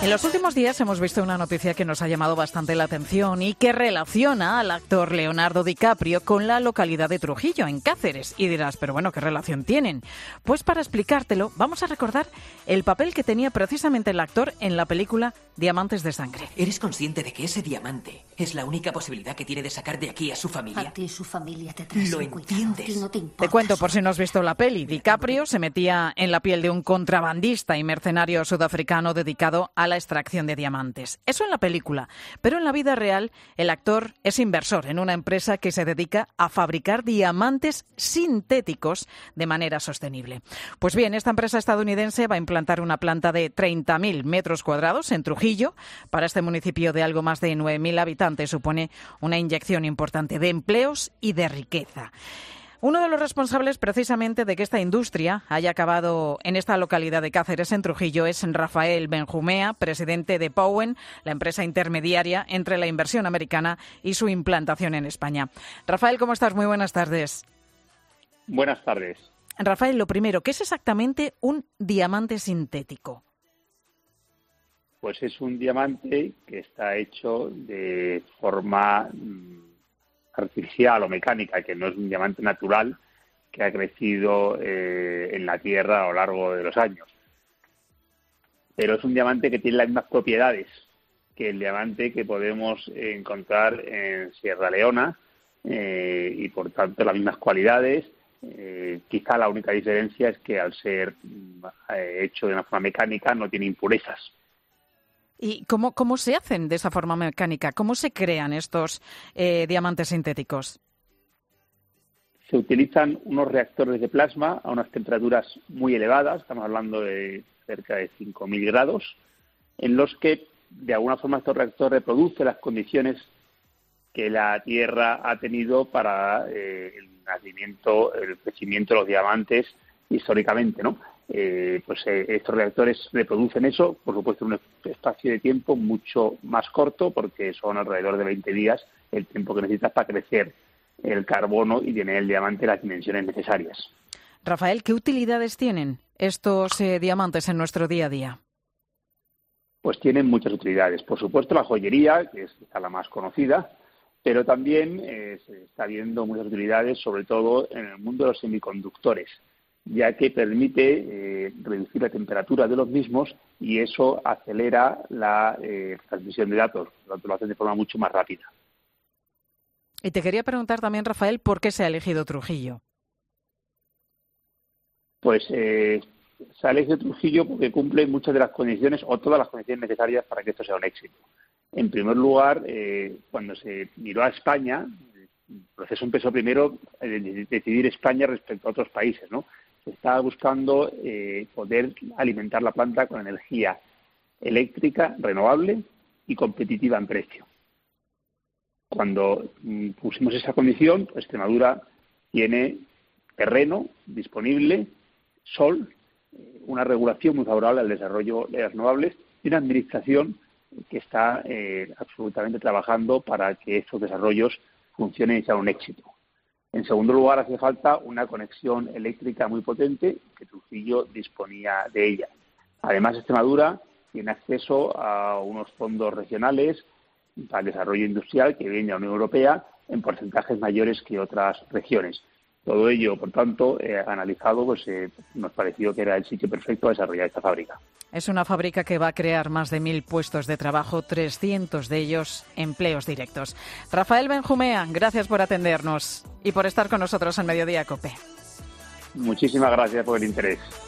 En los últimos días hemos visto una noticia que nos ha llamado bastante la atención y que relaciona al actor Leonardo DiCaprio con la localidad de Trujillo, en Cáceres. Y dirás, pero bueno, ¿qué relación tienen? Pues para explicártelo, vamos a recordar el papel que tenía precisamente el actor en la película Diamantes de Sangre. ¿Eres consciente de que ese diamante es la única posibilidad que tiene de sacar de aquí a su familia? A ti su familia te trae sin cuidado. entiendes? A ti no te importa. Te cuento por si no has visto la peli. DiCaprio se metía en la piel de un contrabandista y mercenario sudafricano dedicado a la extracción de diamantes. Eso en la película. Pero en la vida real, el actor es inversor en una empresa que se dedica a fabricar diamantes sintéticos de manera sostenible. Pues bien, esta empresa estadounidense va a implantar una planta de 30.000 metros cuadrados en Trujillo. Para este municipio de algo más de 9.000 habitantes supone una inyección importante de empleos y de riqueza. Uno de los responsables precisamente de que esta industria haya acabado en esta localidad de Cáceres, en Trujillo, es Rafael Benjumea, presidente de Powen, la empresa intermediaria entre la inversión americana y su implantación en España. Rafael, ¿cómo estás? Muy buenas tardes. Buenas tardes. Rafael, lo primero, ¿qué es exactamente un diamante sintético? Pues es un diamante que está hecho de forma artificial o mecánica, que no es un diamante natural que ha crecido en la Tierra a lo largo de los años. Pero es un diamante que tiene las mismas propiedades que el diamante que podemos encontrar en Sierra Leona y, por tanto, las mismas cualidades. Quizá la única diferencia es que al ser hecho de una forma mecánica no tiene impurezas. ¿Y cómo se hacen de esa forma mecánica? ¿Cómo se crean estos diamantes sintéticos? Se utilizan unos reactores de plasma a unas temperaturas muy elevadas, estamos hablando de cerca de 5.000 grados, en los que de alguna forma estos reactores reproducen las condiciones que la Tierra ha tenido para el nacimiento, el crecimiento de los diamantes históricamente, ¿no? Estos reactores reproducen eso, por supuesto, en un espacio de tiempo mucho más corto, porque son alrededor de 20 días el tiempo que necesitas para crecer el carbono y tener el diamante las dimensiones necesarias. Rafael, ¿qué utilidades tienen estos diamantes en nuestro día a día? Pues tienen muchas utilidades. Por supuesto, la joyería, que es quizá la más conocida, pero también se está viendo muchas utilidades, sobre todo en el mundo de los semiconductores, ya que permite reducir la temperatura de los mismos y eso acelera la transmisión de datos, por lo tanto lo hace de forma mucho más rápida. Y te quería preguntar también, Rafael, ¿por qué se ha elegido Trujillo? Pues se ha elegido Trujillo porque cumple muchas de las condiciones o todas las condiciones necesarias para que esto sea un éxito. En primer lugar, cuando se miró a España, el proceso empezó primero en decidir España respecto a otros países, ¿no? Se estaba buscando poder alimentar la planta con energía eléctrica renovable y competitiva en precio. Cuando pusimos esa condición, Extremadura tiene terreno disponible, sol, una regulación muy favorable al desarrollo de las renovables y una administración que está absolutamente trabajando para que estos desarrollos funcionen y sean un éxito. En segundo lugar, hace falta una conexión eléctrica muy potente, que Trujillo disponía de ella. Además, Extremadura tiene acceso a unos fondos regionales para el desarrollo industrial que viene de la Unión Europea en porcentajes mayores que otras regiones. Todo ello, por tanto, analizado, nos pareció que era el sitio perfecto a desarrollar esta fábrica. Es una fábrica que va a crear más de 1.000 puestos de trabajo, 300 de ellos empleos directos. Rafael Benjumea, gracias por atendernos y por estar con nosotros en Mediodía COPE. Muchísimas gracias por el interés.